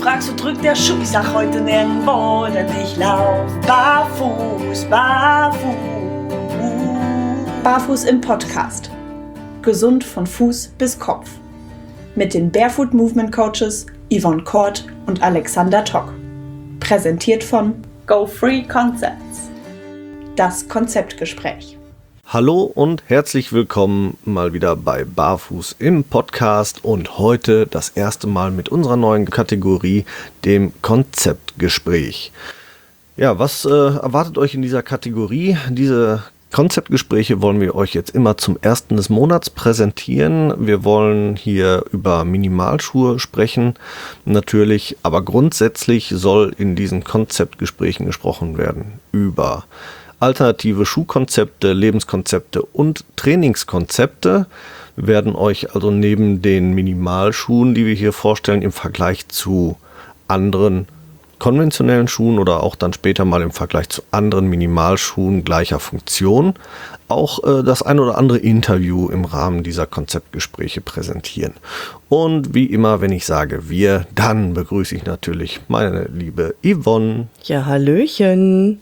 fragst, wo drückt der Schuh? Ich sag heute nirgendwo, denn ich lauf barfuß, barfuß. Barfuß im Podcast. Gesund von Fuß bis Kopf. Mit den Barefoot Movement Coaches Yvonne Kort und Alexander Tock. Präsentiert von Go Free Concepts. Das Konzeptgespräch. Hallo und herzlich willkommen mal wieder bei Barfuß im Podcast und heute das erste Mal mit unserer neuen Kategorie, dem Konzeptgespräch. Ja, was erwartet euch in dieser Kategorie? Diese Konzeptgespräche wollen wir euch jetzt immer zum 1. des Monats präsentieren. Wir wollen hier über Minimalschuhe sprechen, natürlich, aber grundsätzlich soll in diesen Konzeptgesprächen gesprochen werden über alternative Schuhkonzepte, Lebenskonzepte und Trainingskonzepte. Wir werden euch also neben den Minimalschuhen, die wir hier vorstellen, im Vergleich zu anderen konventionellen Schuhen oder auch dann später mal im Vergleich zu anderen Minimalschuhen gleicher Funktion auch das ein oder andere Interview im Rahmen dieser Konzeptgespräche präsentieren. Und wie immer, wenn ich sage wir, dann begrüße ich natürlich meine liebe Yvonne. Ja, hallöchen.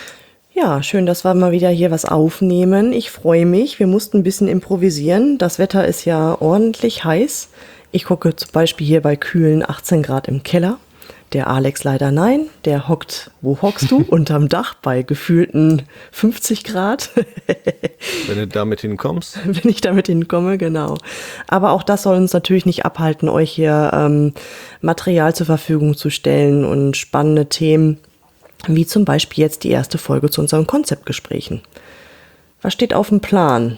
Ja, schön, dass wir mal wieder hier was aufnehmen. Ich freue mich. Wir mussten ein bisschen improvisieren. Das Wetter ist ja ordentlich heiß. Ich gucke zum Beispiel hier bei kühlen 18 Grad im Keller. Der Alex leider nein. Der hockt, wo hockst du? Unterm Dach bei gefühlten 50 Grad. Wenn du damit hinkommst. Wenn ich damit hinkomme, genau. Aber auch das soll uns natürlich nicht abhalten, euch hier Material zur Verfügung zu stellen und spannende Themen, wie zum Beispiel jetzt die erste Folge zu unseren Konzeptgesprächen. Was steht auf dem Plan?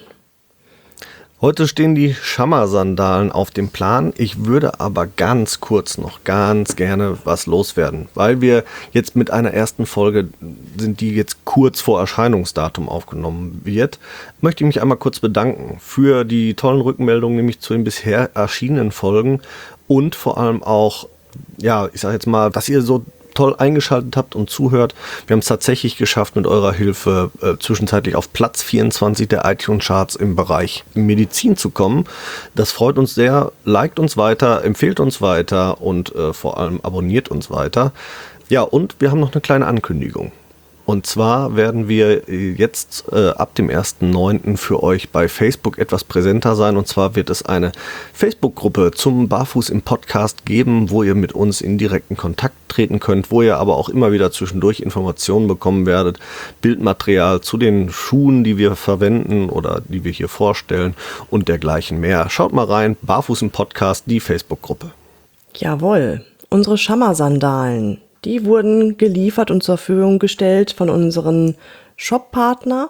Heute stehen die Shamma-Sandalen auf dem Plan. Ich würde aber ganz kurz noch ganz gerne was loswerden, weil wir jetzt mit einer ersten Folge sind, die jetzt kurz vor Erscheinungsdatum aufgenommen wird, möchte ich mich einmal kurz bedanken für die tollen Rückmeldungen, nämlich zu den bisher erschienenen Folgen und vor allem auch, ja, ich sage jetzt mal, dass ihr so toll eingeschaltet habt und zuhört. Wir haben es tatsächlich geschafft, mit eurer Hilfe zwischenzeitlich auf Platz 24 der iTunes-Charts im Bereich Medizin zu kommen. Das freut uns sehr. Liked uns weiter, empfehlt uns weiter und vor allem abonniert uns weiter. Ja, und wir haben noch eine kleine Ankündigung. Und zwar werden wir jetzt ab dem 1.9. für euch bei Facebook etwas präsenter sein. Und zwar wird es eine Facebook-Gruppe zum Barfuß im Podcast geben, wo ihr mit uns in direkten Kontakt treten könnt, wo ihr aber auch immer wieder zwischendurch Informationen bekommen werdet, Bildmaterial zu den Schuhen, die wir verwenden oder die wir hier vorstellen und dergleichen mehr. Schaut mal rein, Barfuß im Podcast, die Facebook-Gruppe. Jawohl, unsere Shamma-Sandalen. Die wurden geliefert und zur Verfügung gestellt von unseren Shop-Partner.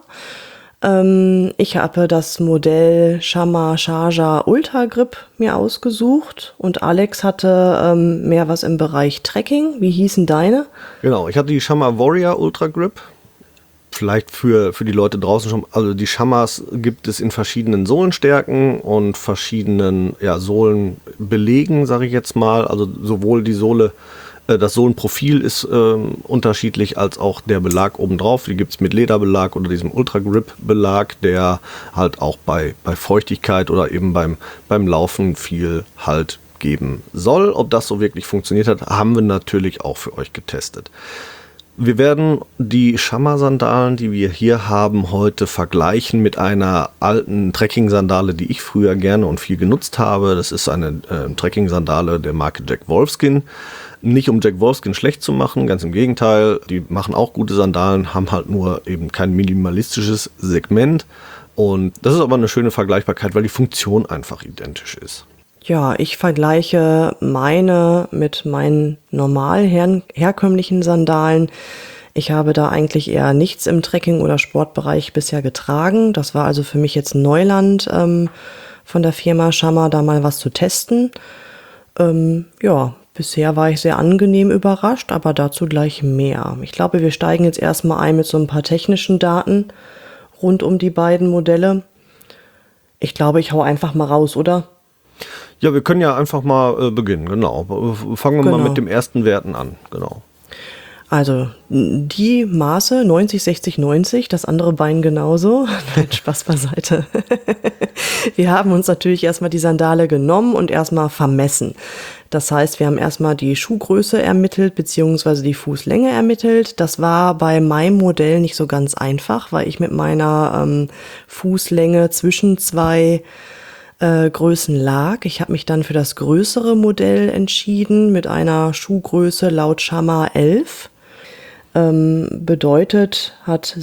Ich habe das Modell Shamma Charger Ultra Grip mir ausgesucht und Alex hatte mehr was im Bereich Trekking. Wie hießen deine? Genau, ich hatte die Shamma Warrior Ultra Grip. Vielleicht für die Leute draußen schon, also die Shammas gibt es in verschiedenen Sohlenstärken und verschiedenen Sohlenbelegen, sage ich jetzt mal. Also sowohl die Sohle, das Sohlenprofil ist unterschiedlich als auch der Belag obendrauf. Die gibt es mit Lederbelag oder diesem Ultra Grip Belag, der halt auch bei Feuchtigkeit oder eben beim Laufen viel Halt geben soll. Ob das so wirklich funktioniert hat, haben wir natürlich auch für euch getestet. Wir werden die Shamma-Sandalen, die wir hier haben, heute vergleichen mit einer alten Trekking-Sandale, die ich früher gerne und viel genutzt habe. Das ist eine Trekking-Sandale der Marke Jack Wolfskin. Nicht um Jack Wolfskin schlecht zu machen, ganz im Gegenteil. Die machen auch gute Sandalen, haben halt nur eben kein minimalistisches Segment. Und das ist aber eine schöne Vergleichbarkeit, weil die Funktion einfach identisch ist. Ja, ich vergleiche meine mit meinen normal herkömmlichen Sandalen. Ich habe da eigentlich eher nichts im Trekking- oder Sportbereich bisher getragen. Das war also für mich jetzt Neuland von der Firma Shamma, da mal was zu testen. Bisher war ich sehr angenehm überrascht, aber dazu gleich mehr. Ich glaube, wir steigen jetzt erstmal ein mit so ein paar technischen Daten rund um die beiden Modelle. Ich glaube, ich hau einfach mal raus, oder? Ja, wir können ja einfach mal beginnen, genau. Fangen wir mal mit dem ersten Werten an, genau. Also die Maße 90, 60, 90, das andere Bein genauso. Nein, Spaß beiseite. Wir haben uns natürlich erstmal die Sandale genommen und erstmal vermessen. Das heißt, wir haben erstmal die Schuhgröße ermittelt, beziehungsweise die Fußlänge ermittelt. Das war bei meinem Modell nicht so ganz einfach, weil ich mit meiner Fußlänge zwischen zwei Größen lag. Ich habe mich dann für das größere Modell entschieden mit einer Schuhgröße laut Shamma 11. Bedeutet, hat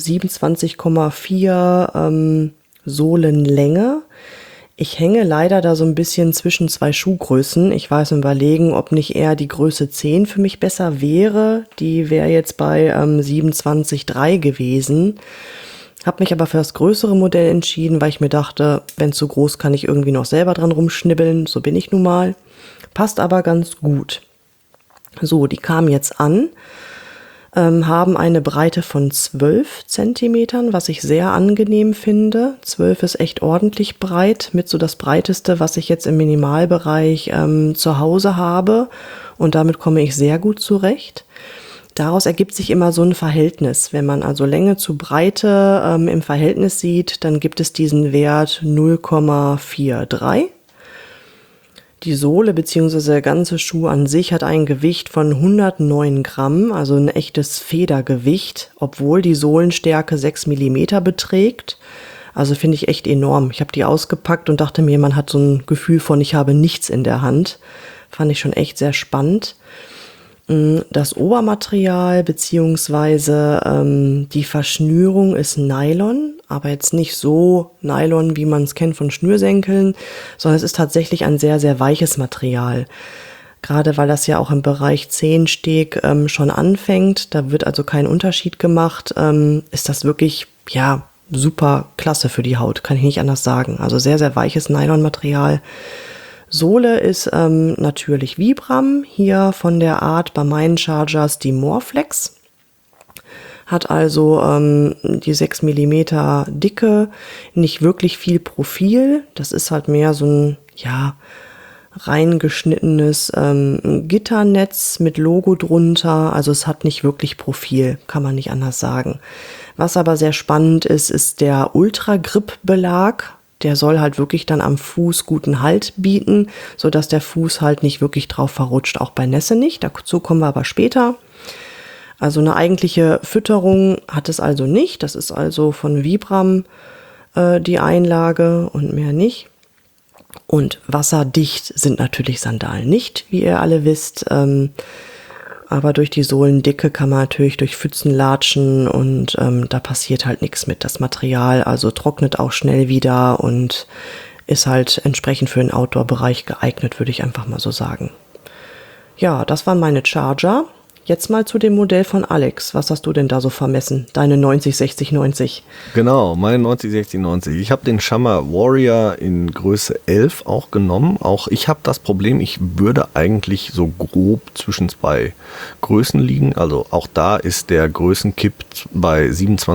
27,4 Sohlenlänge. Ich hänge leider da so ein bisschen zwischen zwei Schuhgrößen. Ich weiß überlegen, ob nicht eher die Größe 10 für mich besser wäre. Die wäre jetzt bei 27,3 gewesen. Habe mich aber für das größere Modell entschieden, weil ich mir dachte, wenn zu groß, kann ich irgendwie noch selber dran rumschnibbeln. So bin ich nun mal. Passt aber ganz gut. So, die kamen jetzt an, haben eine Breite von 12 Zentimetern, was ich sehr angenehm finde. 12 ist echt ordentlich breit, mit so das breiteste, was ich jetzt im Minimalbereich zu Hause habe. Und damit komme ich sehr gut zurecht. Daraus ergibt sich immer so ein Verhältnis. Wenn man also Länge zu Breite im Verhältnis sieht, dann gibt es diesen Wert 0,43. Die Sohle bzw. der ganze Schuh an sich hat ein Gewicht von 109 Gramm, also ein echtes Federgewicht, obwohl die Sohlenstärke 6 Millimeter beträgt. Also finde ich echt enorm. Ich habe die ausgepackt und dachte mir, man hat so ein Gefühl von, ich habe nichts in der Hand. Fand ich schon echt sehr spannend. Das Obermaterial bzw. die Verschnürung ist Nylon, aber jetzt nicht so Nylon, wie man es kennt von Schnürsenkeln, sondern es ist tatsächlich ein sehr, sehr weiches Material. Gerade weil das ja auch im Bereich Zehensteg schon anfängt, da wird also kein Unterschied gemacht, ist das wirklich, ja, super klasse für die Haut, kann ich nicht anders sagen. Also sehr, sehr weiches Nylonmaterial. Sohle ist natürlich Vibram, hier von der Art bei meinen Chargers die Moreflex. Hat also die 6 Millimeter Dicke, nicht wirklich viel Profil. Das ist halt mehr so ein, ja, reingeschnittenes Gitternetz mit Logo drunter. Also es hat nicht wirklich Profil, kann man nicht anders sagen. Was aber sehr spannend ist, ist der Ultra-Grip-Belag. Der soll halt wirklich dann am Fuß guten Halt bieten, sodass der Fuß halt nicht wirklich drauf verrutscht, auch bei Nässe nicht. Dazu kommen wir aber später. Also eine eigentliche Fütterung hat es also nicht. Das ist also von Vibram die Einlage und mehr nicht. Und wasserdicht sind natürlich Sandalen nicht, wie ihr alle wisst. Aber durch die Sohlendicke kann man natürlich durch Pfützen latschen und da passiert halt nichts mit. Das Material also trocknet auch schnell wieder und ist halt entsprechend für den Outdoor-Bereich geeignet, würde ich einfach mal so sagen. Ja, das waren meine Charger. Jetzt mal zu dem Modell von Alex. Was hast du denn da so vermessen? Deine 90-60-90. Genau, meine 90-60-90. Ich habe den Shamma Warrior in Größe 11 auch genommen. Auch ich habe das Problem, ich würde eigentlich so grob zwischen zwei Größen liegen. Also auch da ist der Größenkipp bei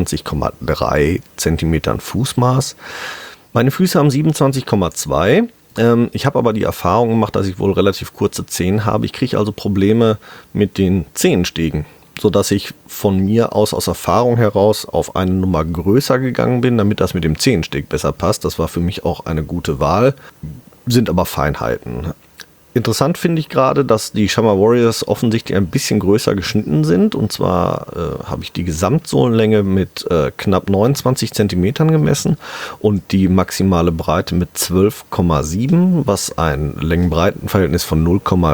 27,3 Zentimetern Fußmaß. Meine Füße haben 27,2. Ich habe aber die Erfahrung gemacht, dass ich wohl relativ kurze Zehen habe. Ich kriege also Probleme mit den Zehenstegen, sodass ich von mir aus Erfahrung heraus auf eine Nummer größer gegangen bin, damit das mit dem Zehensteg besser passt. Das war für mich auch eine gute Wahl, sind aber Feinheiten. Interessant finde ich gerade, dass die Shamma Warriors offensichtlich ein bisschen größer geschnitten sind. Und zwar habe ich die Gesamtsohlenlänge mit knapp 29 Zentimetern gemessen und die maximale Breite mit 12,7, was ein Längen-Breiten-Verhältnis von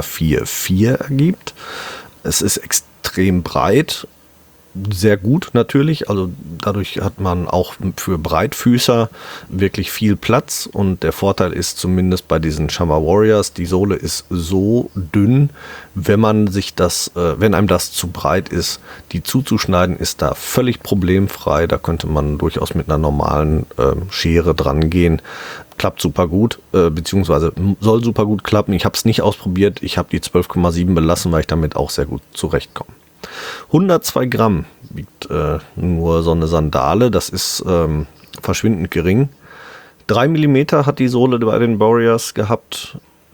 0,44 ergibt. Es ist extrem breit. Sehr gut natürlich, also dadurch hat man auch für Breitfüßer wirklich viel Platz und der Vorteil ist zumindest bei diesen Shamma Warriors, die Sohle ist so dünn, wenn einem das zu breit ist, die zuzuschneiden ist da völlig problemfrei, da könnte man durchaus mit einer normalen Schere dran gehen. Klappt super gut, beziehungsweise soll super gut klappen. Ich habe es nicht ausprobiert, ich habe die 12,7 belassen, weil ich damit auch sehr gut zurechtkomme. 102 Gramm wiegt nur so eine Sandale, das ist verschwindend gering. 3 Millimeter hat die Sohle bei den Warriors gehabt.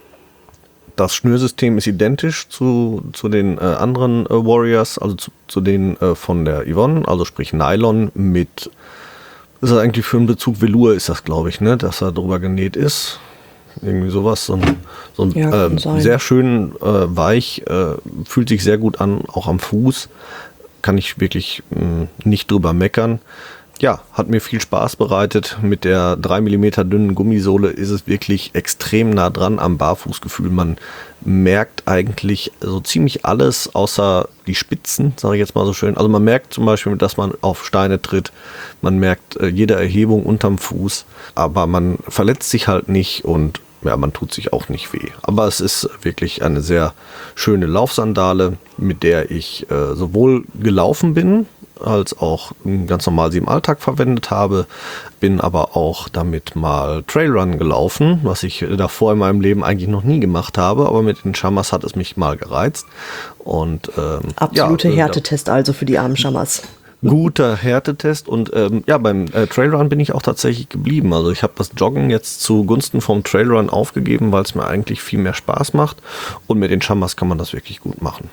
Das Schnürsystem ist identisch zu den anderen Warriors, also zu denen von der Yvonne, also sprich Nylon mit, ist das eigentlich für einen Bezug Velour ist das, glaube ich, ne, dass da drüber genäht ist. irgendwie sowas. So ein Ja, kann sein. sehr schön weich, fühlt sich sehr gut an, auch am Fuß. Kann ich wirklich nicht drüber meckern. Ja, hat mir viel Spaß bereitet. Mit der 3 mm dünnen Gummisohle ist es wirklich extrem nah dran am Barfußgefühl. Man merkt eigentlich so ziemlich alles, außer die Spitzen, sage ich jetzt mal so schön. Also man merkt zum Beispiel, dass man auf Steine tritt. Man merkt jede Erhebung unterm Fuß. Aber man verletzt sich halt nicht und ja, man tut sich auch nicht weh. Aber es ist wirklich eine sehr schöne Laufsandale, mit der ich sowohl gelaufen bin, als auch ganz normal sie im Alltag verwendet habe, bin aber auch damit mal Trailrun gelaufen, was ich davor in meinem Leben eigentlich noch nie gemacht habe, aber mit den Chamas hat es mich mal gereizt. Und Absolute Härtetest also für die armen Chamas. Guter Härtetest und beim Trailrun bin ich auch tatsächlich geblieben. Also ich habe das Joggen jetzt zugunsten vom Trailrun aufgegeben, weil es mir eigentlich viel mehr Spaß macht und mit den Chamas kann man das wirklich gut machen.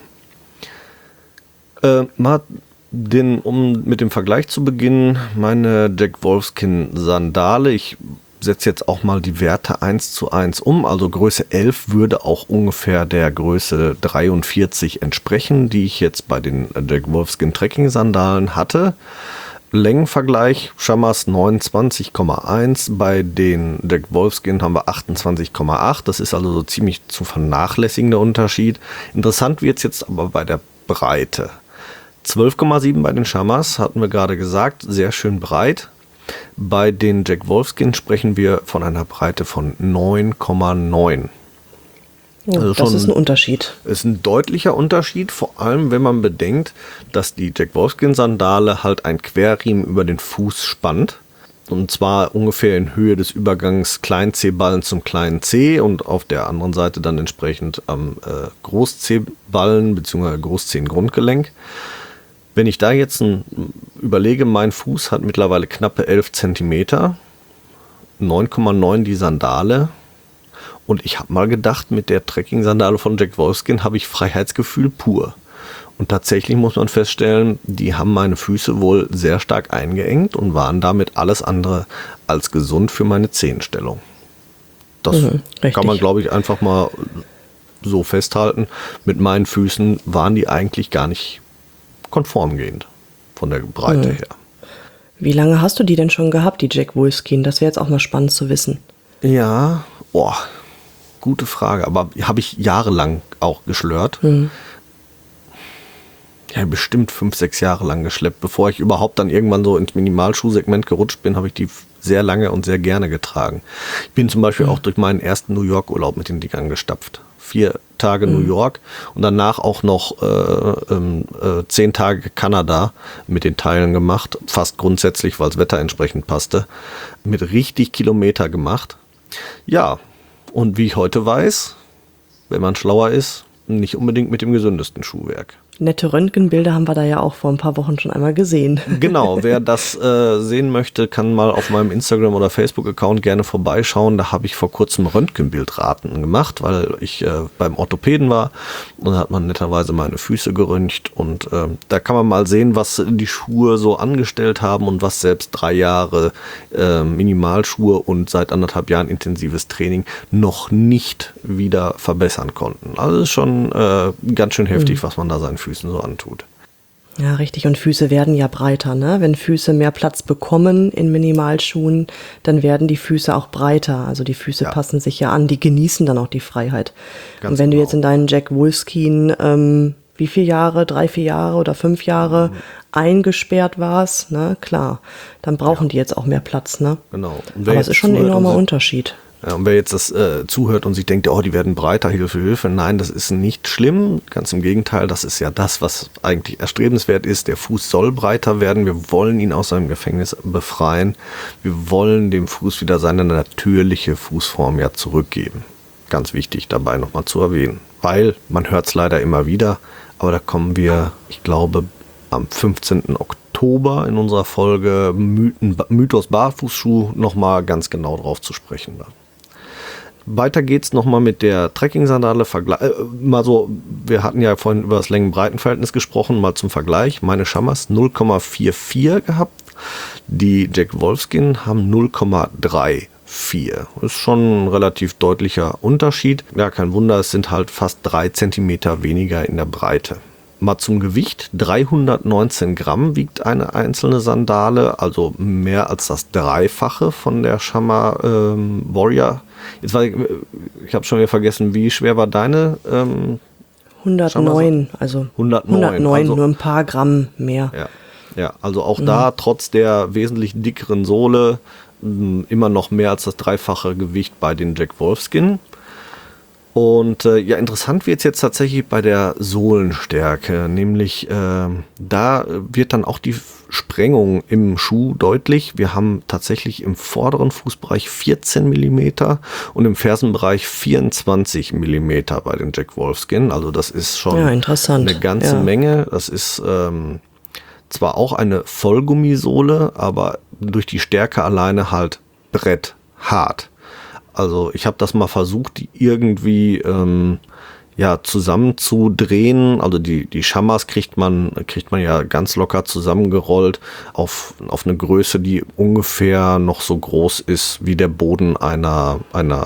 Um mit dem Vergleich zu beginnen, meine Jack Wolfskin Sandale, ich setze jetzt auch mal die Werte 1:1 um, also Größe 11 würde auch ungefähr der Größe 43 entsprechen, die ich jetzt bei den Jack Wolfskin Trekking Sandalen hatte. Längenvergleich, Chamas 29,1, bei den Jack Wolfskin haben wir 28,8, das ist also so ziemlich zu vernachlässigender Unterschied. Interessant wird es jetzt aber bei der Breite. 12,7 bei den Chamas, hatten wir gerade gesagt, sehr schön breit. Bei den Jack Wolfskin sprechen wir von einer Breite von 9,9. Oh, also das ist ein Unterschied. Ist ein deutlicher Unterschied, vor allem wenn man bedenkt, dass die Jack Wolfskin Sandale halt ein Querriemen über den Fuß spannt. Und zwar ungefähr in Höhe des Übergangs Klein-C-Ballen zum kleinen C und auf der anderen Seite dann entsprechend am Groß-C-Ballen bzw. Groß-C-Grundgelenk. Wenn ich da jetzt überlege, mein Fuß hat mittlerweile knappe 11 cm, 9,9 die Sandale und ich habe mal gedacht, mit der Trekking-Sandale von Jack Wolfskin habe ich Freiheitsgefühl pur. Und tatsächlich muss man feststellen, die haben meine Füße wohl sehr stark eingeengt und waren damit alles andere als gesund für meine Zehenstellung. Das kann man, glaube ich, einfach mal so festhalten. Mit meinen Füßen waren die eigentlich gar nicht konformgehend von der Breite her. Wie lange hast du die denn schon gehabt, die Jack Wolfskin? Das wäre jetzt auch mal spannend zu wissen. Ja, gute Frage. Aber habe ich jahrelang auch geschlört. Ja, bestimmt 5-6 Jahre lang geschleppt. Bevor ich überhaupt dann irgendwann so ins Minimalschuhsegment gerutscht bin, habe ich die sehr lange und sehr gerne getragen. Ich bin zum Beispiel auch durch meinen ersten New York Urlaub mit den Dingern gestapft. 4 Tage New York und danach auch noch 10 Tage Kanada mit den Teilen gemacht. Fast grundsätzlich, weil das Wetter entsprechend passte. Mit richtig Kilometer gemacht. Ja, und wie ich heute weiß, wenn man schlauer ist, nicht unbedingt mit dem gesündesten Schuhwerk. Nette Röntgenbilder haben wir da ja auch vor ein paar Wochen schon einmal gesehen. Genau, wer das sehen möchte, kann mal auf meinem Instagram- oder Facebook-Account gerne vorbeischauen. Da habe ich vor kurzem Röntgenbildraten gemacht, weil ich beim Orthopäden war und da hat man netterweise meine Füße geröntgt und da kann man mal sehen, was die Schuhe so angestellt haben und was selbst 3 Jahre Minimalschuhe und seit 1,5 Jahren intensives Training noch nicht wieder verbessern konnten. Also ist schon ganz schön heftig, was man da seinen Füßen so antut. Ja, richtig. Und Füße werden ja breiter, ne? Wenn Füße mehr Platz bekommen in Minimalschuhen, dann werden die Füße auch breiter. Also die Füße passen sich ja an, die genießen dann auch die Freiheit. Und wenn du jetzt in deinen Jack Wolfskin, wie viele Jahre, 3-4 Jahre oder 5 Jahre eingesperrt warst, ne? Klar, dann brauchen die jetzt auch mehr Platz, ne? Genau. Aber es ist schon ein enormer Unterschied. Ja, und wer jetzt das zuhört und sich denkt, die werden breiter, Hilfe, Hilfe. Nein, das ist nicht schlimm. Ganz im Gegenteil, das ist ja das, was eigentlich erstrebenswert ist. Der Fuß soll breiter werden. Wir wollen ihn aus seinem Gefängnis befreien. Wir wollen dem Fuß wieder seine natürliche Fußform ja zurückgeben. Ganz wichtig dabei nochmal zu erwähnen. Weil, man hört es leider immer wieder, aber da kommen wir, ich glaube, am 15. Oktober in unserer Folge Mythos Barfußschuh nochmal ganz genau drauf zu sprechen. Weiter geht's nochmal mit der Trekking-Sandale. Wir hatten ja vorhin über das Längen-Breiten-Verhältnis gesprochen, mal zum Vergleich. Meine Chamas 0,44 gehabt. Die Jack Wolfskin haben 0,34 4. Ist schon ein relativ deutlicher Unterschied. Ja, kein Wunder, es sind halt fast 3 Zentimeter weniger in der Breite. Mal zum Gewicht. 319 Gramm wiegt eine einzelne Sandale, also mehr als das Dreifache von der Shamar Warrior. Jetzt ich habe schon wieder vergessen, wie schwer war deine 109, also 109, also, nur ein paar Gramm mehr. Ja, also auch da, trotz der wesentlich dickeren Sohle, immer noch mehr als das dreifache Gewicht bei den Jack Wolfskin. Und ja, interessant wird es jetzt tatsächlich bei der Sohlenstärke, nämlich da wird dann auch die Sprengung im Schuh deutlich. Wir haben tatsächlich im vorderen Fußbereich 14 mm und im Fersenbereich 24 mm bei den Jack Wolfskin. Also das ist schon eine ganze Menge. Das ist zwar auch eine Vollgummisohle, aber durch die Stärke alleine halt bretthart. Also ich habe das mal versucht, die irgendwie zusammenzudrehen. Also die Shamars kriegt man ja ganz locker zusammengerollt auf eine Größe, die ungefähr noch so groß ist wie der Boden einer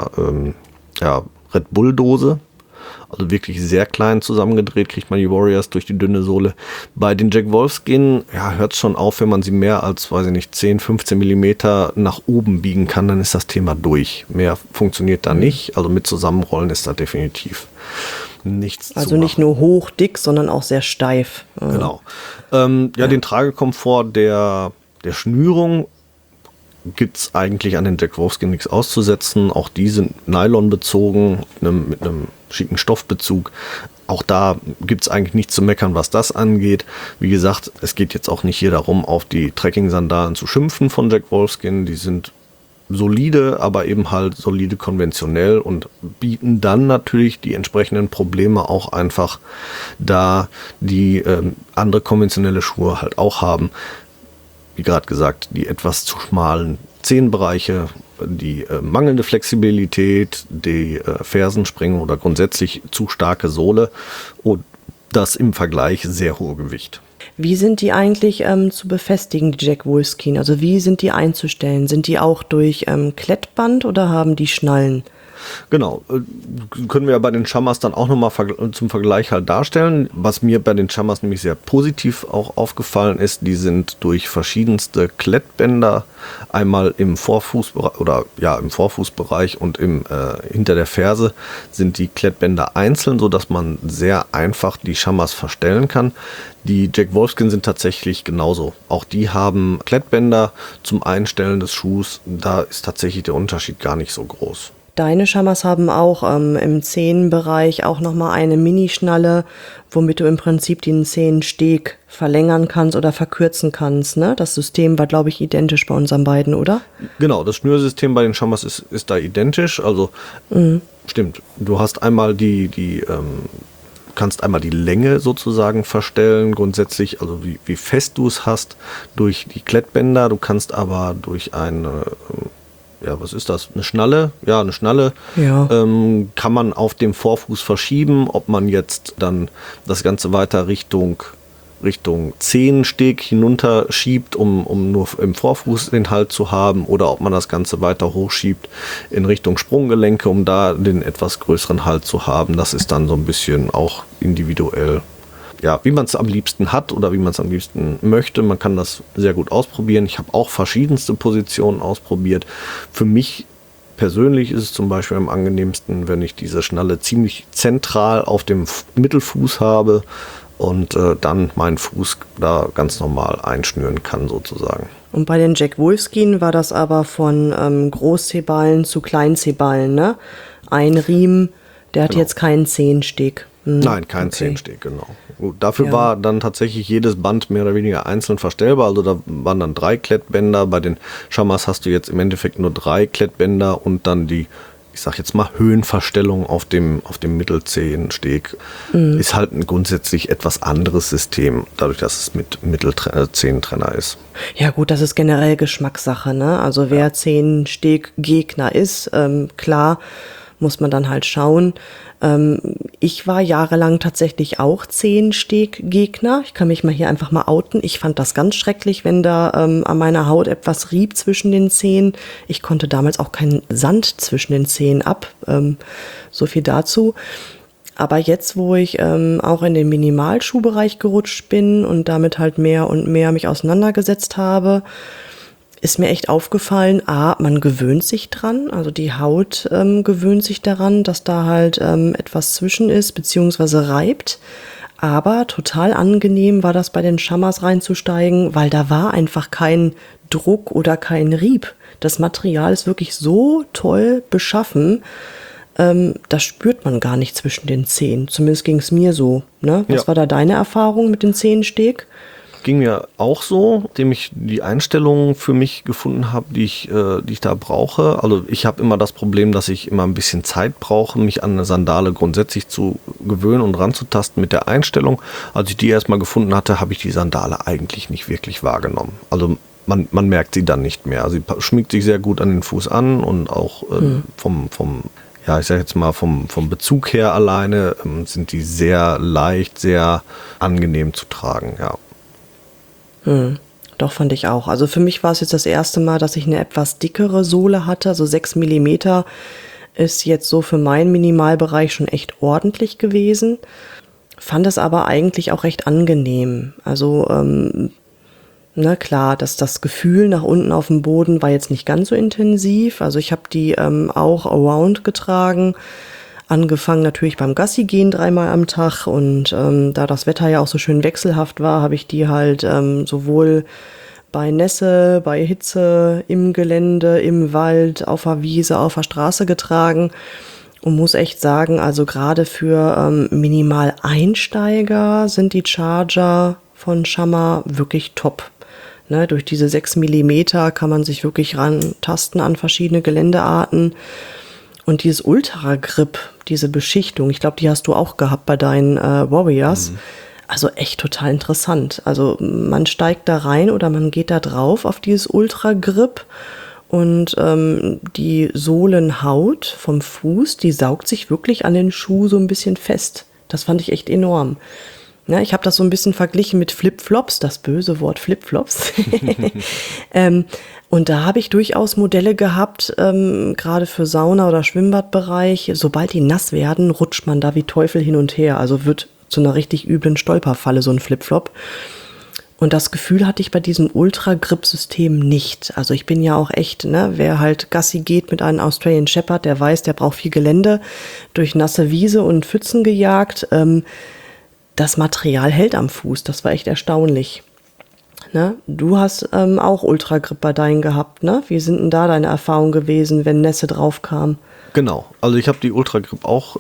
Red Bull Dose. Also wirklich sehr klein zusammengedreht kriegt man die Warriors durch die dünne Sohle. Bei den Jack Wolfskin, hört es schon auf, wenn man sie mehr als, 10, 15 Millimeter nach oben biegen kann, dann ist das Thema durch. Mehr funktioniert da nicht. Also mit Zusammenrollen ist da definitiv nichts zu machen. Also nicht nur hoch, dick, sondern auch sehr steif. Genau. Den Tragekomfort der Schnürung gibt es eigentlich an den Jack Wolfskin nichts auszusetzen. Auch die sind Nylon bezogen, mit einem schicken Stoffbezug. Auch da gibt es eigentlich nichts zu meckern, was das angeht. Wie gesagt, es geht jetzt auch nicht hier darum, auf die Trekking-Sandalen zu schimpfen von Jack Wolfskin. Die sind solide, aber eben halt solide konventionell und bieten dann natürlich die entsprechenden Probleme auch einfach, da die andere konventionelle Schuhe halt auch haben. Wie gerade gesagt, die etwas zu schmalen Zehenbereiche, die mangelnde Flexibilität, die Fersensprengung oder grundsätzlich zu starke Sohle und das im Vergleich sehr hohe Gewicht. Wie sind die eigentlich zu befestigen, die Jack Wolfskin? Also wie sind die einzustellen? Sind die auch durch Klettband oder haben die Schnallen? Genau, können wir bei den Shamars dann auch nochmal zum Vergleich halt darstellen. Was mir bei den Shamars nämlich sehr positiv auch aufgefallen ist, die sind durch verschiedenste Klettbänder einmal im Vorfußbereich und hinter der Ferse sind die Klettbänder einzeln, sodass man sehr einfach die Shamars verstellen kann. Die Jack Wolfskin sind tatsächlich genauso. Auch die haben Klettbänder zum Einstellen des Schuhs. Da ist tatsächlich der Unterschied gar nicht so groß. Deine Shamars haben auch im Zehenbereich auch nochmal eine Minischnalle, womit du im Prinzip den Zehensteg verlängern kannst oder verkürzen kannst. Ne? Das System war, glaube ich, identisch bei unseren beiden, oder? Genau, das Schnürsystem bei den Shamars ist da identisch. Also stimmt, du hast einmal kannst einmal die Länge sozusagen verstellen, grundsätzlich, also wie fest du es hast durch die Klettbänder. Du kannst aber durch eine was ist das? Eine Schnalle? Ja, eine Schnalle. Ja. Kann man auf dem Vorfuß verschieben, ob man jetzt dann das Ganze weiter Richtung Zehensteg hinunterschiebt, um nur im Vorfuß den Halt zu haben, oder ob man das Ganze weiter hochschiebt in Richtung Sprunggelenke, um da den etwas größeren Halt zu haben. Das ist dann so ein bisschen auch individuell. Ja, wie man es am liebsten hat oder wie man es am liebsten möchte. Man kann das sehr gut ausprobieren. Ich habe auch verschiedenste Positionen ausprobiert. Für mich persönlich ist es zum Beispiel am angenehmsten, wenn ich diese Schnalle ziemlich zentral auf dem Mittelfuß habe und dann meinen Fuß da ganz normal einschnüren kann sozusagen. Und bei den Jack Wolfskin war das aber von Großzehballen zu Kleinzehballen, ne? Ein Riemen, der hat jetzt keinen Zehensteg. Nein, kein Zehensteg, genau. Gut, dafür war dann tatsächlich jedes Band mehr oder weniger einzeln verstellbar. Also da waren dann 3 Klettbänder. Bei den Shamars hast du jetzt im Endeffekt nur 3 Klettbänder und dann die, ich sag jetzt mal, Höhenverstellung auf dem Mittelzehensteg. Ist halt ein grundsätzlich etwas anderes System, dadurch, dass es mit Mittelzehentrenner ist. Ja gut, das ist generell Geschmackssache, ne? Also wer Zehensteg-Gegner ist, klar, muss man dann halt schauen. Ich war jahrelang tatsächlich auch Zehensteg-Gegner. Ich kann mich mal hier einfach mal outen. Ich fand das ganz schrecklich, wenn da an meiner Haut etwas rieb zwischen den Zehen. Ich konnte damals auch keinen Sand zwischen den Zehen ab. So viel dazu. Aber jetzt, wo ich auch in den Minimalschuhbereich gerutscht bin und damit halt mehr und mehr mich auseinandergesetzt habe, ist mir echt aufgefallen, man gewöhnt sich dran, also die Haut gewöhnt sich daran, dass da halt etwas zwischen ist, beziehungsweise reibt. Aber total angenehm war das bei den Chamas reinzusteigen, weil da war einfach kein Druck oder kein Rieb. Das Material ist wirklich so toll beschaffen, das spürt man gar nicht zwischen den Zehen. Zumindest ging es mir so. Ne? Was war da deine Erfahrung mit den Zehensteg? Ging mir auch so, indem ich die Einstellungen für mich gefunden habe, die ich da brauche. Also ich habe immer das Problem, dass ich immer ein bisschen Zeit brauche, mich an eine Sandale grundsätzlich zu gewöhnen und ranzutasten mit der Einstellung. Als ich die erstmal gefunden hatte, habe ich die Sandale eigentlich nicht wirklich wahrgenommen. Also man merkt sie dann nicht mehr. Sie schmiegt sich sehr gut an den Fuß an und auch ich sage jetzt mal vom Bezug her alleine sind die sehr leicht, sehr angenehm zu tragen, ja. Doch, fand ich auch. Also für mich war es jetzt das erste Mal, dass ich eine etwas dickere Sohle hatte. Also 6 mm ist jetzt so für meinen Minimalbereich schon echt ordentlich gewesen. Fand es aber eigentlich auch recht angenehm. Also, klar, dass das Gefühl nach unten auf dem Boden war jetzt nicht ganz so intensiv. Also ich habe die auch around getragen. Angefangen natürlich beim Gassi gehen 3-mal am Tag und da das Wetter ja auch so schön wechselhaft war, habe ich die halt sowohl bei Nässe, bei Hitze, im Gelände, im Wald, auf der Wiese, auf der Straße getragen und muss echt sagen, also gerade für Minimal-Einsteiger sind die Charger von Chama wirklich top. Ne, durch diese 6 mm kann man sich wirklich rantasten an verschiedene Geländearten. Und dieses Ultra-Grip, diese Beschichtung, ich glaube, die hast du auch gehabt bei deinen Warriors. Also echt total interessant. Also man steigt da rein oder man geht da drauf auf dieses Ultra-Grip und die Sohlenhaut vom Fuß, die saugt sich wirklich an den Schuh so ein bisschen fest. Das fand ich echt enorm. Ja, ich habe das so ein bisschen verglichen mit Flip-Flops, das böse Wort Flip-Flops. Und da habe ich durchaus Modelle gehabt, gerade für Sauna- oder Schwimmbadbereich. Sobald die nass werden, rutscht man da wie Teufel hin und her. Also wird zu einer richtig üblen Stolperfalle so ein Flip-Flop. Und das Gefühl hatte ich bei diesem Ultra-Grip-System nicht. Also ich bin ja auch echt, wer halt Gassi geht mit einem Australian Shepherd, der weiß, der braucht viel Gelände, durch nasse Wiese und Pfützen gejagt. Das Material hält am Fuß, das war echt erstaunlich. Ne? Du hast auch Ultra-Grip bei deinen gehabt, ne? Wie sind denn da deine Erfahrungen gewesen, wenn Nässe drauf kam? Genau, also ich habe die Ultra-Grip auch,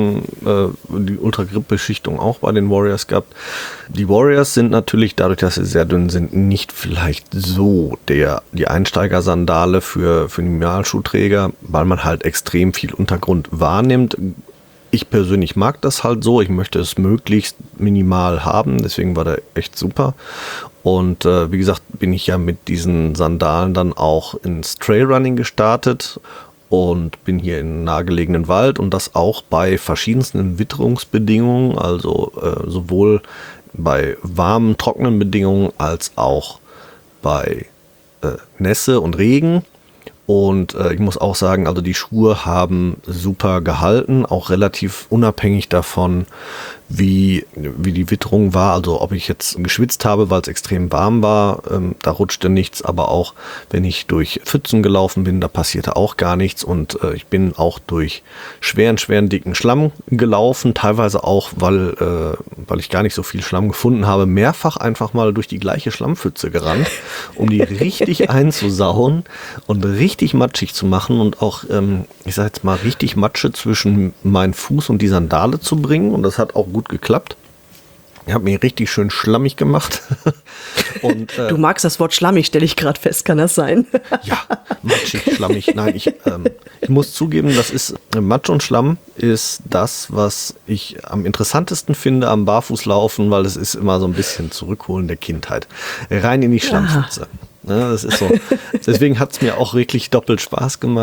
die Ultra-Grip-Beschichtung auch bei den Warriors gehabt. Die Warriors sind natürlich, dadurch, dass sie sehr dünn sind, nicht vielleicht so die Einsteigersandale für Minimalschuhträger, weil man halt extrem viel Untergrund wahrnimmt. Ich persönlich mag das halt so, ich möchte es möglichst minimal haben, deswegen war der echt super. Und wie gesagt, bin ich ja mit diesen Sandalen dann auch ins Trailrunning gestartet und bin hier in nahegelegenen Wald und das auch bei verschiedensten Witterungsbedingungen, also sowohl bei warmen, trockenen Bedingungen als auch bei Nässe und Regen. Und ich muss auch sagen, also die Schuhe haben super gehalten, auch relativ unabhängig davon, wie die Witterung war. Also ob ich jetzt geschwitzt habe, weil es extrem warm war, da rutschte nichts. Aber auch wenn ich durch Pfützen gelaufen bin, da passierte auch gar nichts. Und ich bin auch durch schweren, dicken Schlamm gelaufen. Teilweise auch, weil ich gar nicht so viel Schlamm gefunden habe, mehrfach einfach mal durch die gleiche Schlammpfütze gerannt, um die richtig einzusauen und richtig matschig zu machen und auch, ich sag jetzt mal, richtig Matsche zwischen meinen Fuß und die Sandale zu bringen. Und das hat auch gut geklappt. Ich habe mich richtig schön schlammig gemacht. Und, du magst das Wort schlammig, stelle ich gerade fest, kann das sein? Ja, matschig, schlammig. Nein, ich muss zugeben, das ist Matsch und Schlamm ist das, was ich am interessantesten finde am Barfußlaufen, weil es ist immer so ein bisschen Zurückholen der Kindheit. Rein in die Schlammpfütze. Ja, das ist so. Deswegen hat es mir auch wirklich doppelt Spaß gemacht.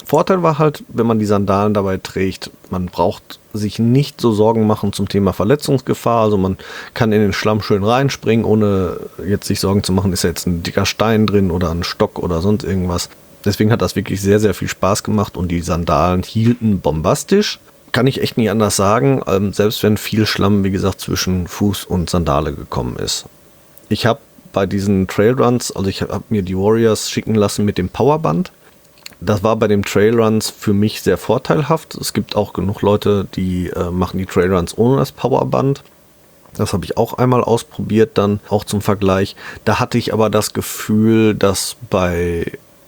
Vorteil war halt, wenn man die Sandalen dabei trägt, man braucht sich nicht so Sorgen machen zum Thema Verletzungsgefahr. Also man kann in den Schlamm schön reinspringen, ohne jetzt sich Sorgen zu machen, ist ja jetzt ein dicker Stein drin oder ein Stock oder sonst irgendwas. Deswegen hat das wirklich sehr, sehr viel Spaß gemacht und die Sandalen hielten bombastisch. Kann ich echt nicht anders sagen, selbst wenn viel Schlamm, wie gesagt, zwischen Fuß und Sandale gekommen ist. Ich habe bei diesen Trailruns, also ich habe mir die Warriors schicken lassen mit dem Powerband. Das war bei den Trailruns für mich sehr vorteilhaft. Es gibt auch genug Leute, die machen die Trailruns ohne das Powerband. Das habe ich auch einmal ausprobiert, dann auch zum Vergleich. Da hatte ich aber das Gefühl, dass bei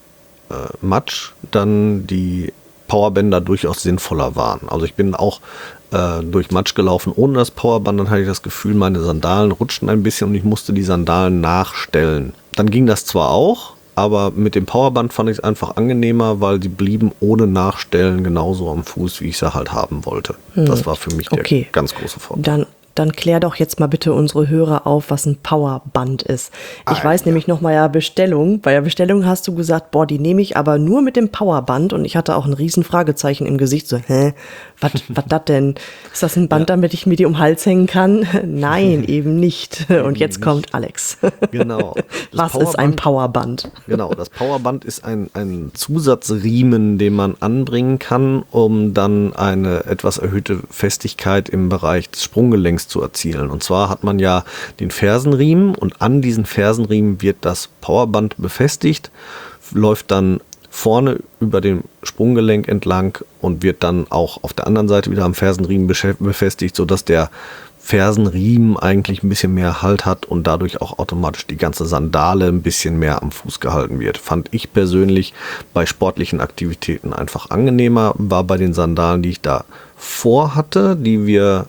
Matsch dann die Powerbänder durchaus sinnvoller waren. Also ich bin auch durch Matsch gelaufen ohne das Powerband, dann hatte ich das Gefühl, meine Sandalen rutschten ein bisschen und ich musste die Sandalen nachstellen. Dann ging das zwar auch, aber mit dem Powerband fand ich es einfach angenehmer, weil die blieben ohne Nachstellen genauso am Fuß, wie ich sie halt haben wollte. Das war für mich der ganz große Vorteil. Dann klär doch jetzt mal bitte unsere Hörer auf, was ein Powerband ist. Ich weiß nämlich noch mal Bestellung. Bei der Bestellung hast du gesagt, boah, die nehme ich aber nur mit dem Powerband. Und ich hatte auch ein riesen Fragezeichen im Gesicht. So, was das denn? Ist das ein Band, damit ich mir die um den Hals hängen kann? Nein, eben nicht. Und jetzt kommt Alex. Genau. Was ist ein Powerband? Genau, das Powerband ist ein Zusatzriemen, den man anbringen kann, um dann eine etwas erhöhte Festigkeit im Bereich des Sprunggelenks zu erzielen. Und zwar hat man ja den Fersenriemen und an diesen Fersenriemen wird das Powerband befestigt, läuft dann vorne über dem Sprunggelenk entlang und wird dann auch auf der anderen Seite wieder am Fersenriemen befestigt, sodass der Fersenriemen eigentlich ein bisschen mehr Halt hat und dadurch auch automatisch die ganze Sandale ein bisschen mehr am Fuß gehalten wird. Fand ich persönlich bei sportlichen Aktivitäten einfach angenehmer, war bei den Sandalen, die ich da vorhatte, die wir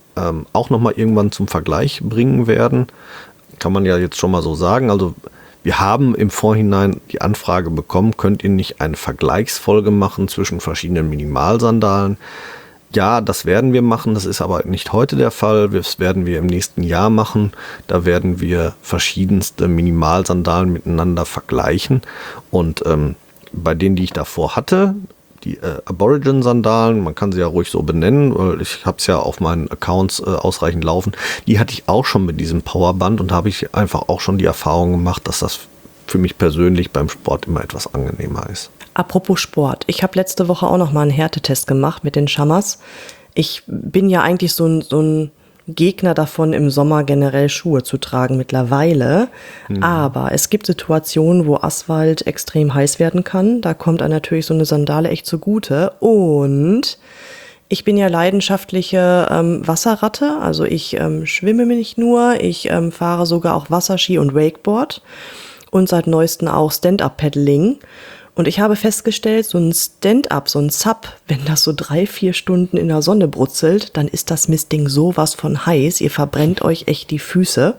auch nochmal irgendwann zum Vergleich bringen werden. Kann man ja jetzt schon mal so sagen. Also wir haben im Vorhinein die Anfrage bekommen, könnt ihr nicht eine Vergleichsfolge machen zwischen verschiedenen Minimalsandalen? Ja, das werden wir machen. Das ist aber nicht heute der Fall. Das werden wir im nächsten Jahr machen. Da werden wir verschiedenste Minimalsandalen miteinander vergleichen. Und bei denen, die ich davor hatte, die Aborigin-Sandalen, man kann sie ja ruhig so benennen, weil ich habe es ja auf meinen Accounts ausreichend laufen, die hatte ich auch schon mit diesem Powerband und habe ich einfach auch schon die Erfahrung gemacht, dass das für mich persönlich beim Sport immer etwas angenehmer ist. Apropos Sport, ich habe letzte Woche auch noch mal einen Härtetest gemacht mit den Chamas. Ich bin ja eigentlich so ein Gegner davon, im Sommer generell Schuhe zu tragen mittlerweile. Aber es gibt Situationen, wo Asphalt extrem heiß werden kann. Da kommt einem natürlich so eine Sandale echt zugute. Und ich bin ja leidenschaftliche Wasserratte. Also ich schwimme nicht nur, ich fahre sogar auch Wasserski und Wakeboard. Und seit neuestem auch Stand-Up-Paddling. Und ich habe festgestellt, so ein Stand-Up, so ein Sub, wenn das so 3-4 Stunden in der Sonne brutzelt, dann ist das Mistding sowas von heiß. Ihr verbrennt euch echt die Füße.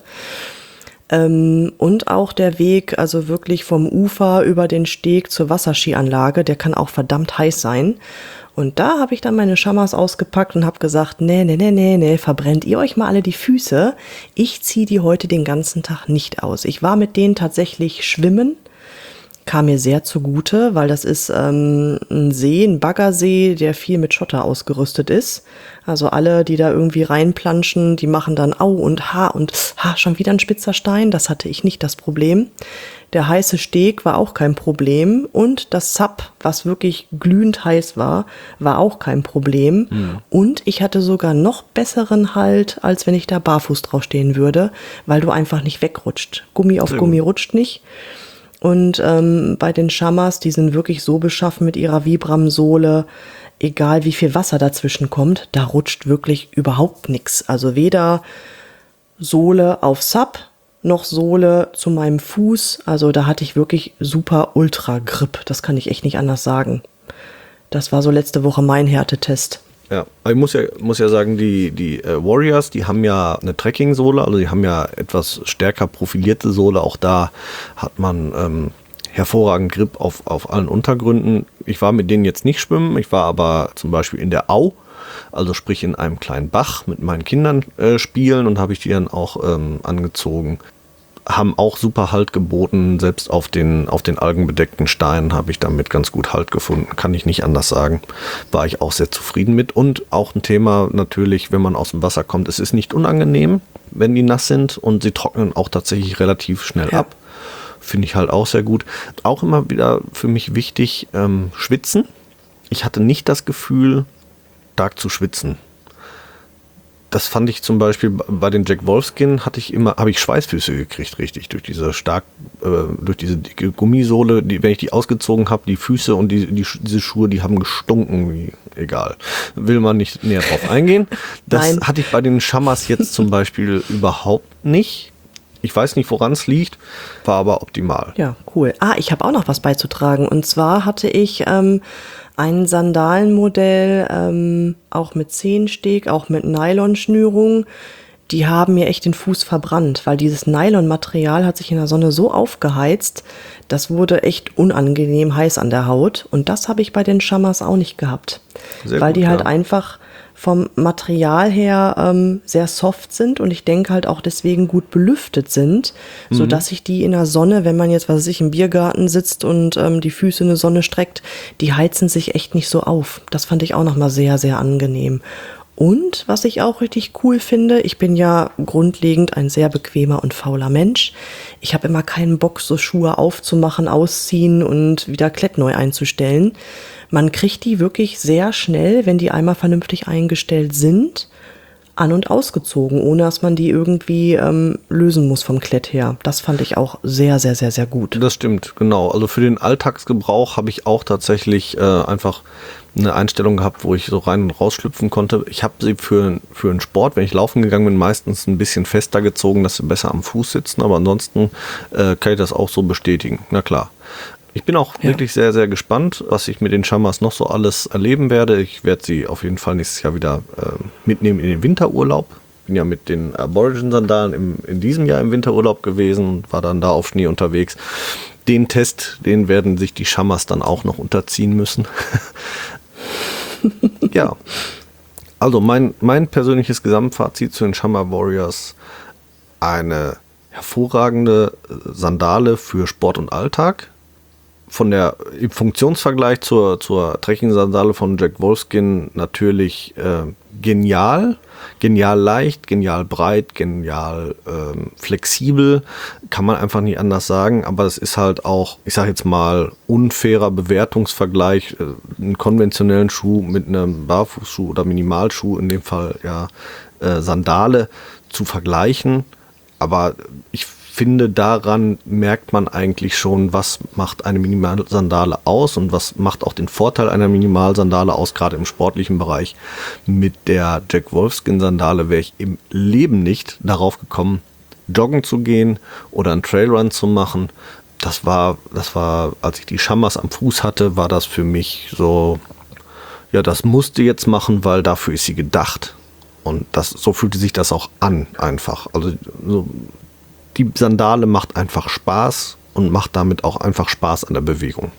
Und auch der Weg, also wirklich vom Ufer über den Steg zur Wasserskianlage, der kann auch verdammt heiß sein. Und da habe ich dann meine Chamas ausgepackt und habe gesagt, nee, verbrennt ihr euch mal alle die Füße. Ich ziehe die heute den ganzen Tag nicht aus. Ich war mit denen tatsächlich schwimmen. Kam mir sehr zugute, weil das ist ein See, ein Baggersee, der viel mit Schotter ausgerüstet ist. Also alle, die da irgendwie reinplanschen, die machen dann Au und Ha, schon wieder ein spitzer Stein. Das hatte ich nicht, das Problem. Der heiße Steg war auch kein Problem. Und das Sub, was wirklich glühend heiß war auch kein Problem. Und ich hatte sogar noch besseren Halt, als wenn ich da barfuß drauf stehen würde, weil du einfach nicht wegrutscht. Gummi auf Gummi rutscht nicht. Und bei den Chamas, die sind wirklich so beschaffen mit ihrer Vibram-Sohle, egal wie viel Wasser dazwischen kommt, da rutscht wirklich überhaupt nichts. Also weder Sohle auf Sub, noch Sohle zu meinem Fuß. Also da hatte ich wirklich super Ultra-Grip. Das kann ich echt nicht anders sagen. Das war so letzte Woche mein Härtetest. Ja, ich muss ja sagen, die Warriors, die haben ja eine Trekking-Sohle, also die haben ja etwas stärker profilierte Sohle. Auch da hat man hervorragend Grip auf allen Untergründen. Ich war mit denen jetzt nicht schwimmen, ich war aber zum Beispiel in der Au, also sprich in einem kleinen Bach mit meinen Kindern spielen und habe ich die dann auch angezogen. haben auch super Halt geboten. Selbst auf den algenbedeckten Steinen habe ich damit ganz gut Halt gefunden. Kann ich nicht anders sagen. War ich auch sehr zufrieden mit. Und auch ein Thema natürlich, wenn man aus dem Wasser kommt. Es ist nicht unangenehm, wenn die nass sind. Und sie trocknen auch tatsächlich relativ schnell ab. Finde ich halt auch sehr gut. Auch immer wieder für mich wichtig, schwitzen. Ich hatte nicht das Gefühl, stark zu schwitzen. Das fand ich zum Beispiel bei den Jack Wolfskin habe ich Schweißfüße gekriegt, richtig, durch diese dicke Gummisohle, wenn ich die ausgezogen habe, die Füße und diese Schuhe, die haben gestunken, egal. Will man nicht näher drauf eingehen. Das hatte ich bei den Chamas jetzt zum Beispiel überhaupt nicht. Ich weiß nicht, woran es liegt, war aber optimal. Ja, cool. Ich habe auch noch was beizutragen. Und zwar hatte ich ein Sandalenmodell, auch mit Zehensteg, auch mit Nylonschnürung. Die haben mir echt den Fuß verbrannt, weil dieses Nylonmaterial hat sich in der Sonne so aufgeheizt, das wurde echt unangenehm heiß an der Haut. Und das habe ich bei den Chamas auch nicht gehabt. Sehr weil gut, die halt ja. einfach vom Material her sehr soft sind und ich denke halt auch deswegen gut belüftet sind, so dass sich die in der Sonne, wenn man jetzt, was weiß ich, im Biergarten sitzt und die Füße in die Sonne streckt, die heizen sich echt nicht so auf. Das fand ich auch nochmal sehr, sehr angenehm. Und was ich auch richtig cool finde, ich bin ja grundlegend ein sehr bequemer und fauler Mensch. Ich habe immer keinen Bock, so Schuhe aufzumachen, ausziehen und wieder klettneu einzustellen. Man kriegt die wirklich sehr schnell, wenn die einmal vernünftig eingestellt sind, an- und ausgezogen, ohne dass man die irgendwie lösen muss vom Klett her. Das fand ich auch sehr, sehr, sehr, sehr gut. Das stimmt, genau. Also für den Alltagsgebrauch habe ich auch tatsächlich einfach eine Einstellung gehabt, wo ich so rein und rausschlüpfen konnte. Ich habe sie für einen Sport, wenn ich laufen gegangen bin, meistens ein bisschen fester gezogen, dass sie besser am Fuß sitzen. Aber ansonsten kann ich das auch so bestätigen. Na klar. Ich bin auch wirklich sehr, sehr gespannt, was ich mit den Chamas noch so alles erleben werde. Ich werde sie auf jeden Fall nächstes Jahr wieder mitnehmen in den Winterurlaub. Bin ja mit den Aborigin-Sandalen in diesem Jahr im Winterurlaub gewesen und war dann da auf Schnee unterwegs. Den Test, den werden sich die Chamas dann auch noch unterziehen müssen. Ja, also mein persönliches Gesamtfazit zu den Chama Warriors: eine hervorragende Sandale für Sport und Alltag. Im Funktionsvergleich zur Trekking-Sandale von Jack Wolfskin natürlich genial. Genial leicht, genial breit, genial flexibel. Kann man einfach nicht anders sagen. Aber es ist halt auch, ich sage jetzt mal, unfairer Bewertungsvergleich. Einen konventionellen Schuh mit einem Barfußschuh oder Minimalschuh, in dem Fall ja Sandale, zu vergleichen. Aber ich finde, daran merkt man eigentlich schon, was macht eine Minimalsandale aus und was macht auch den Vorteil einer Minimalsandale aus, gerade im sportlichen Bereich. Mit der Jack Wolfskin Sandale wäre ich im Leben nicht darauf gekommen, joggen zu gehen oder einen Trailrun zu machen. Das war, als ich die Chamas am Fuß hatte, war das für mich so, ja, das musste jetzt machen, weil dafür ist sie gedacht. Und so fühlte sich das auch an, einfach. Also so, die Sandale macht einfach Spaß und macht damit auch einfach Spaß an der Bewegung.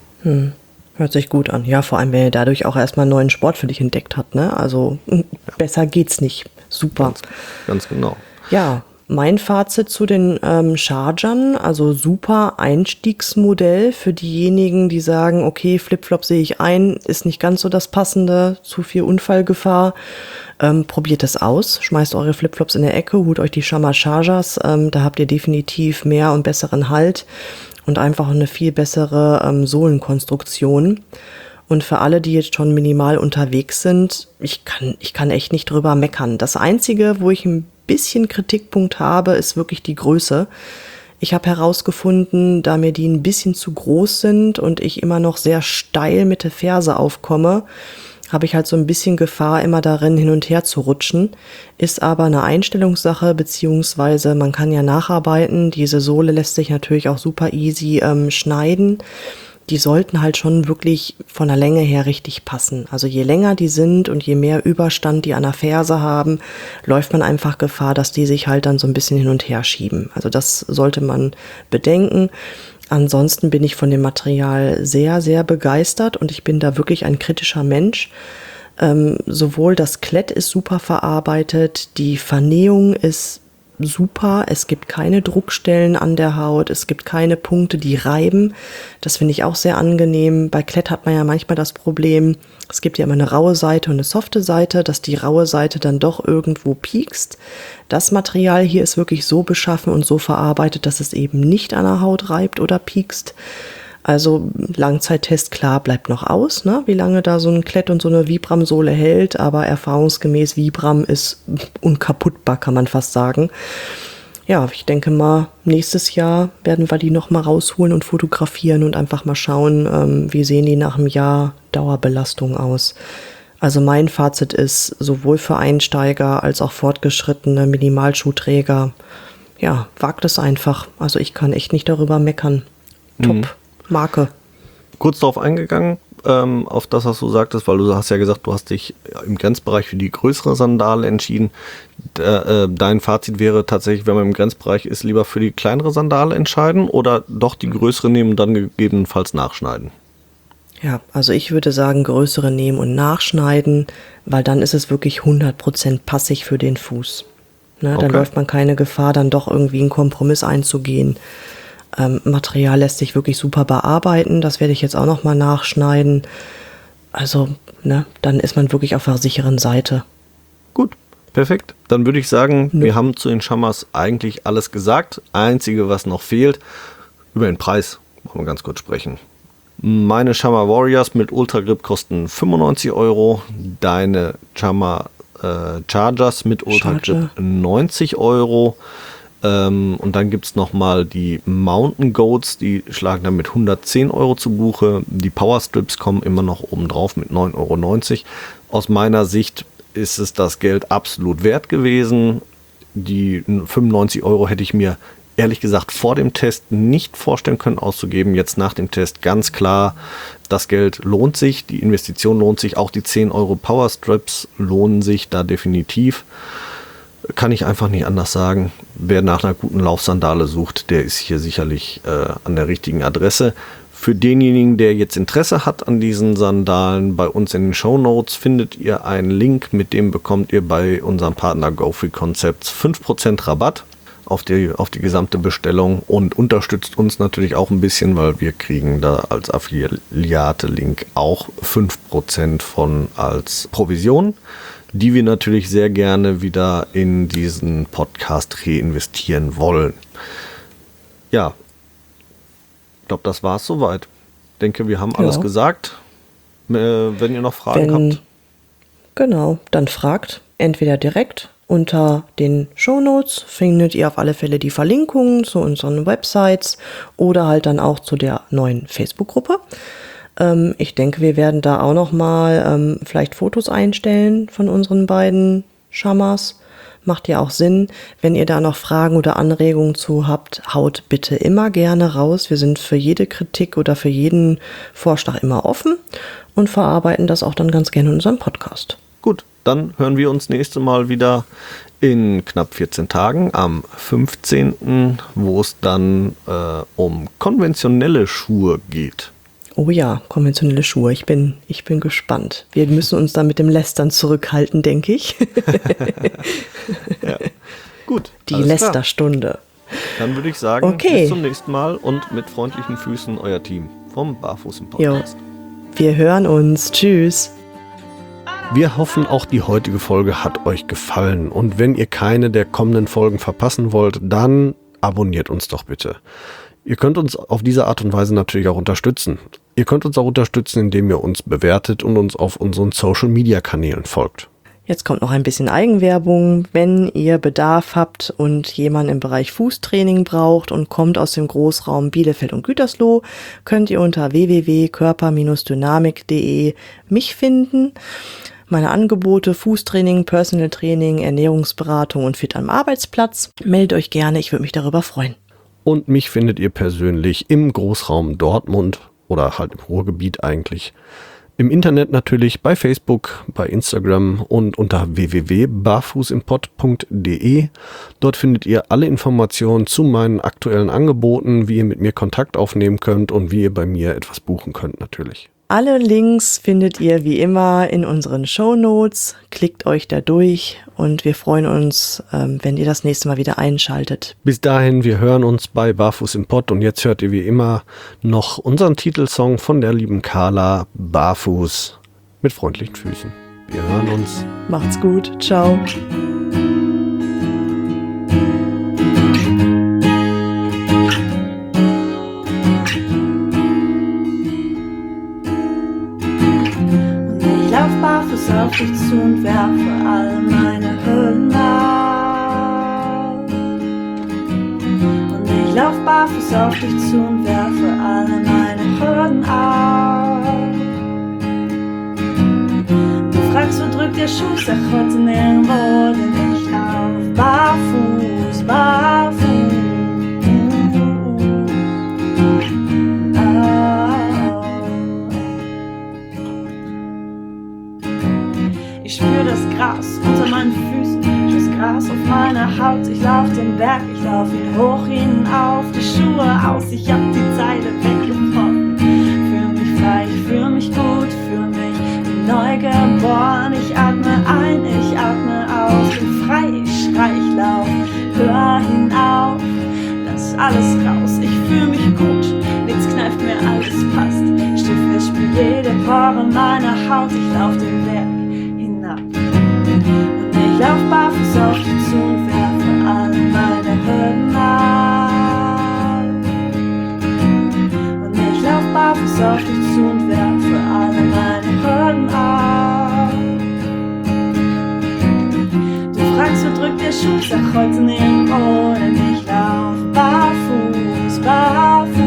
Hört sich gut an. Ja, vor allem, wenn ihr dadurch auch erstmal einen neuen Sport für dich entdeckt habt, ne? Also besser geht's nicht. Super. Ganz genau. Ja, mein Fazit zu den Chargern, also super Einstiegsmodell für diejenigen, die sagen, okay, Flipflop sehe ich ein, ist nicht ganz so das Passende, zu viel Unfallgefahr. Probiert es aus, schmeißt eure Flipflops in der Ecke, holt euch die Chama Chargers, da habt ihr definitiv mehr und besseren Halt und einfach eine viel bessere Sohlenkonstruktion. Und für alle, die jetzt schon minimal unterwegs sind, ich kann echt nicht drüber meckern. Das Einzige, wo ich ein bisschen Kritikpunkt habe, ist wirklich die Größe. Ich habe herausgefunden, da mir die ein bisschen zu groß sind und ich immer noch sehr steil mit der Ferse aufkomme, habe ich halt so ein bisschen Gefahr, immer darin hin und her zu rutschen. Ist aber eine Einstellungssache, beziehungsweise man kann ja nacharbeiten. Diese Sohle lässt sich natürlich auch super easy schneiden. Die sollten halt schon wirklich von der Länge her richtig passen. Also je länger die sind und je mehr Überstand die an der Ferse haben, läuft man einfach Gefahr, dass die sich halt dann so ein bisschen hin und her schieben. Also das sollte man bedenken. Ansonsten bin ich von dem Material sehr, sehr begeistert und ich bin da wirklich ein kritischer Mensch. Sowohl das Klett ist super verarbeitet, die Vernähung ist super. Es gibt keine Druckstellen an der Haut. Es gibt keine Punkte, die reiben. Das finde ich auch sehr angenehm. Bei Klett hat man ja manchmal das Problem, es gibt ja immer eine raue Seite und eine softe Seite, dass die raue Seite dann doch irgendwo piekst. Das Material hier ist wirklich so beschaffen und so verarbeitet, dass es eben nicht an der Haut reibt oder piekst. Also Langzeittest, klar, bleibt noch aus, ne? Wie lange da so ein Klett und so eine Vibram-Sohle hält, aber erfahrungsgemäß Vibram ist unkaputtbar, kann man fast sagen. Ja, ich denke mal, nächstes Jahr werden wir die nochmal rausholen und fotografieren und einfach mal schauen, wie sehen die nach einem Jahr Dauerbelastung aus. Also mein Fazit ist, sowohl für Einsteiger als auch fortgeschrittene Minimalschuhträger, ja, wagt es einfach. Also ich kann echt nicht darüber meckern. Top. Marke. Kurz darauf eingegangen, auf das, was du sagtest, weil du hast ja gesagt, du hast dich im Grenzbereich für die größere Sandale entschieden. Dein Fazit wäre tatsächlich, wenn man im Grenzbereich ist, lieber für die kleinere Sandale entscheiden oder doch die größere nehmen und dann gegebenenfalls nachschneiden? Ja, also ich würde sagen, größere nehmen und nachschneiden, weil dann ist es wirklich 100% passig für den Fuß. Ne, dann läuft man keine Gefahr, dann doch irgendwie einen Kompromiss einzugehen. Material lässt sich wirklich super bearbeiten. Das werde ich jetzt auch nochmal nachschneiden. Also, ne, dann ist man wirklich auf der sicheren Seite. Gut, perfekt. Dann würde ich sagen, wir haben zu den Chamas eigentlich alles gesagt. Einzige, was noch fehlt, über den Preis wollen wir ganz kurz sprechen. Meine Chama Warriors mit Ultra Grip kosten 95 €. Deine Chama Chargers mit Ultra Grip 90 €. Und dann gibt es nochmal die Mountain Goats, die schlagen dann mit 110 € zu Buche. Die Power Strips kommen immer noch oben drauf mit 9,90 €. Aus meiner Sicht ist es das Geld absolut wert gewesen. Die 95 € hätte ich mir ehrlich gesagt vor dem Test nicht vorstellen können auszugeben. Jetzt nach dem Test ganz klar, das Geld lohnt sich, die Investition lohnt sich, auch die 10 € Power Strips lohnen sich da definitiv. Kann ich einfach nicht anders sagen. Wer nach einer guten Laufsandale sucht, der ist hier sicherlich an der richtigen Adresse. Für denjenigen, der jetzt Interesse hat an diesen Sandalen, bei uns in den Shownotes findet ihr einen Link, mit dem bekommt ihr bei unserem Partner GoFreeConcepts 5% Rabatt auf die gesamte Bestellung und unterstützt uns natürlich auch ein bisschen, weil wir kriegen da als Affiliate-Link auch 5% von als Provision, die wir natürlich sehr gerne wieder in diesen Podcast reinvestieren wollen. Ja, ich glaube, das war es soweit. Ich denke, wir haben alles gesagt. Wenn ihr noch Fragen habt. Genau, dann fragt entweder direkt. Unter den Shownotes findet ihr auf alle Fälle die Verlinkungen zu unseren Websites oder halt dann auch zu der neuen Facebook-Gruppe. Ich denke, wir werden da auch noch mal vielleicht Fotos einstellen von unseren beiden Chamas. Macht ja auch Sinn. Wenn ihr da noch Fragen oder Anregungen zu habt, haut bitte immer gerne raus. Wir sind für jede Kritik oder für jeden Vorschlag immer offen und verarbeiten das auch dann ganz gerne in unserem Podcast. Gut, dann hören wir uns nächste Mal wieder in knapp 14 Tagen am 15., wo es dann um konventionelle Schuhe geht. Oh ja, konventionelle Schuhe. Ich bin gespannt. Wir müssen uns dann mit dem Lästern zurückhalten, denke ich. Ja. Gut. Die Lästerstunde. Dann würde ich sagen, bis zum nächsten Mal und mit freundlichen Füßen euer Team vom Barfuß im Podcast. Jo. Wir hören uns. Tschüss. Wir hoffen, auch die heutige Folge hat euch gefallen. Und wenn ihr keine der kommenden Folgen verpassen wollt, dann abonniert uns doch bitte. Ihr könnt uns auf diese Art und Weise natürlich auch unterstützen. Ihr könnt uns auch unterstützen, indem ihr uns bewertet und uns auf unseren Social-Media-Kanälen folgt. Jetzt kommt noch ein bisschen Eigenwerbung. Wenn ihr Bedarf habt und jemanden im Bereich Fußtraining braucht und kommt aus dem Großraum Bielefeld und Gütersloh, könnt ihr unter www.körper-dynamik.de mich finden. Meine Angebote: Fußtraining, Personal Training, Ernährungsberatung und Fit am Arbeitsplatz. Meldet euch gerne, ich würde mich darüber freuen. Und mich findet ihr persönlich im Großraum Dortmund oder halt im Ruhrgebiet eigentlich. Im Internet natürlich, bei Facebook, bei Instagram und unter www.barfußimpod.de. Dort findet ihr alle Informationen zu meinen aktuellen Angeboten, wie ihr mit mir Kontakt aufnehmen könnt und wie ihr bei mir etwas buchen könnt natürlich. Alle Links findet ihr wie immer in unseren Shownotes. Klickt euch da durch und wir freuen uns, wenn ihr das nächste Mal wieder einschaltet. Bis dahin, wir hören uns bei Barfuß im Pott und jetzt hört ihr wie immer noch unseren Titelsong von der lieben Carla, Barfuß mit freundlichen Füßen. Wir hören uns. Macht's gut. Ciao. Barfuß auf dich zu und werfe all meine Hürden ab. Und ich lauf barfuß auf dich zu und werfe alle meine Hürden ab. Du fragst, wo drückt der Schuh, sag heute nirgendwo, denn ich lauf barfuß, barfuß. Ich spür das Gras unter meinen Füßen, das Gras auf meiner Haut. Ich lauf den Berg, ich lauf ihn hoch hinauf, die Schuhe aus, ich hab die Zeile weggeworfen. Fühl mich frei, ich fühl mich gut, fühl mich wie neu geboren. Ich atme ein, ich atme aus, bin frei, ich schrei, ich lauf, hör hinauf, lass alles raus. Ich fühl mich gut, nichts kneift mir, alles passt. Stift, ich spür jede Pore meiner Haut, ich lauf den Berg. Und ich lauf barfuß auf dich zu und werfe alle meine Hürden ab. Und ich lauf barfuß auf dich zu und werfe alle meine Hürden ab. Du fragst, wo drückt der Schuh, sag heute nirgendwo, denn ich lauf barfuß, barfuß.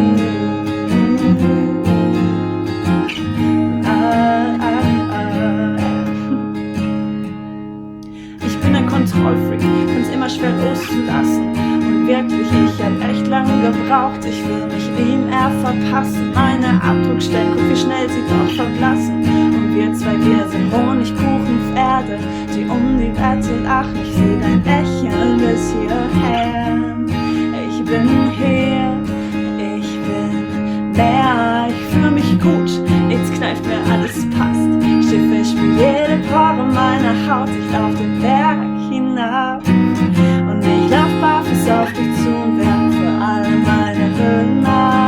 Kontrollfreak, find's immer schwer loszulassen. Und wirklich, ich hab echt lange gebraucht. Ich will mich ihm verpassen. Meine Abdruckstellen, guck wie schnell sie doch verblassen. Und wir zwei, wir sind Honigkuchenpferde, die um die Wette lachen. Ich seh dein Lächeln bis hierher. Ich bin hier, ich bin mehr. Ich fühl mich gut, nichts kneift mir, alles passt. Schiffe, ich spür jede Pore meiner Haut. Ich lauf den Berg hinab. Und ich lauf barfuß auf dich zu und werfe alle meine Hürden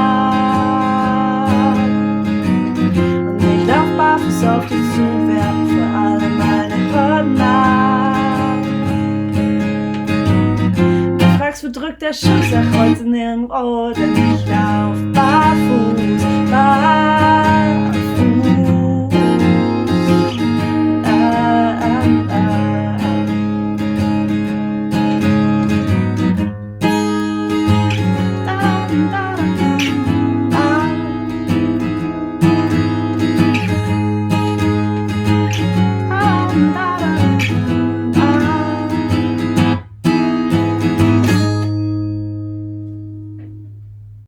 ab. Und ich lauf barfuß auf dich zu und werfe alle meine Hürden ab. Du fragst, wo drückt der Schuh, sag heute nirgendwo, denn ich lauf barfuß, barfuß.